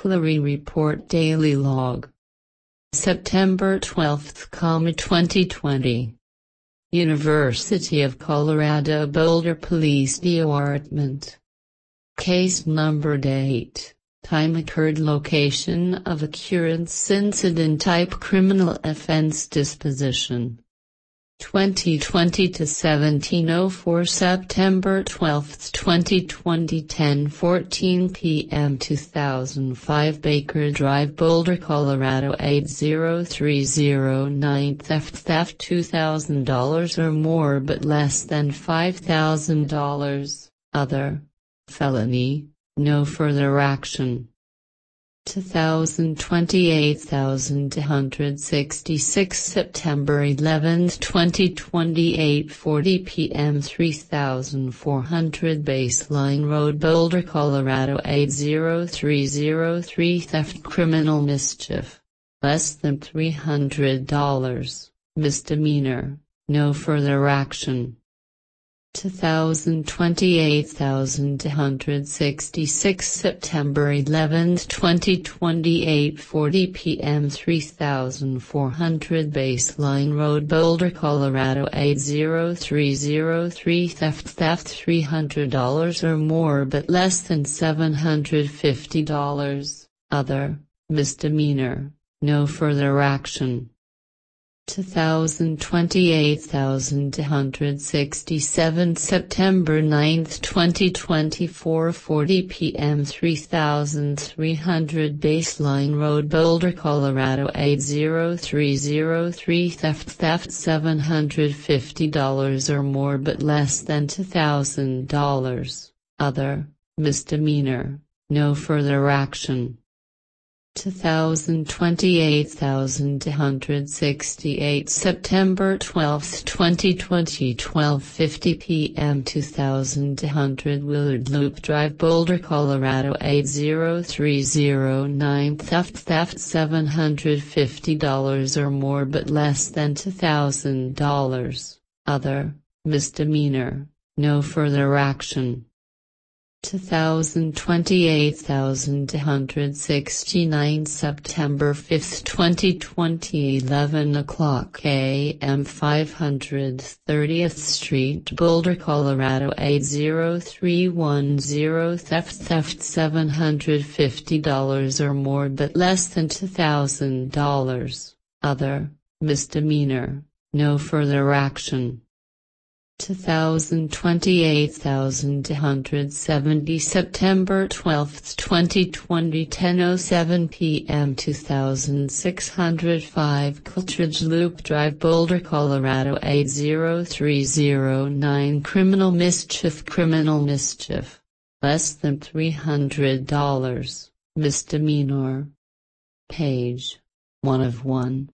Burglary Report Daily Log. September 12, 2020. University of Colorado Boulder Police Department. Case number date, time occurred, location of occurrence, incident type, criminal offense disposition. 2020 to 1704 September 12, 2020 10:14 p.m. 2005 Baker Drive, Boulder, Colorado 80309 Theft $2,000 or more but less than $5,000, other, felony, no further action. 2028,266 September 11, 2020 8:40 p.m. 3400 Baseline Road, Boulder, Colorado 80303 Theft, criminal mischief, less than $300, misdemeanor, no further action. 2028,266 September 11, 2020 8:40 p.m. 3400 Baseline Road, Boulder, Colorado 80303 Theft $300 or more but less than $750, other, misdemeanor, no further action. 2028,267 September 9, 2020 4:40 p.m. 3300 Baseline Road, Boulder, Colorado 80303 Theft $750 or more but less than $2,000, other, misdemeanor, no further action. 2028,268 September 12, 2020 12:50 p.m. 2200 Willard Loop Drive, Boulder, Colorado 80309 Theft $750 or more but less than $2,000, other, misdemeanor, no further action. 2028,269 September 5, 2020 11 o'clock a.m. 530th Street, Boulder, Colorado 80310 Theft $750 or more but less than $2,000, other, misdemeanor, no further action. 2028,270 September 12, 2020 10:07 p.m. 2605 Kiltridge Loop Drive, Boulder, Colorado 80309 Criminal mischief, less than $300, misdemeanor. Page 1 of 1.